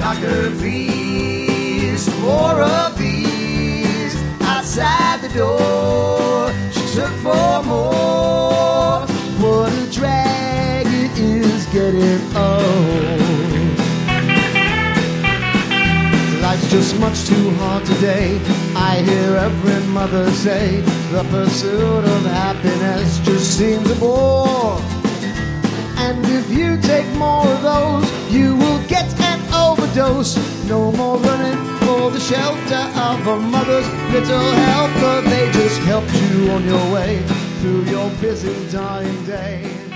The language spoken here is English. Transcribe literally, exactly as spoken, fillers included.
like a beast, more of these outside the door. She took for more. What a drag it is getting old. Life's just much too hard today. I hear every mother say the pursuit of happiness just seems a bore. And if you take more of those, you will get an overdose. No more running for the shelter of a mother's little helper. They just helped you on your way through your busy dying day.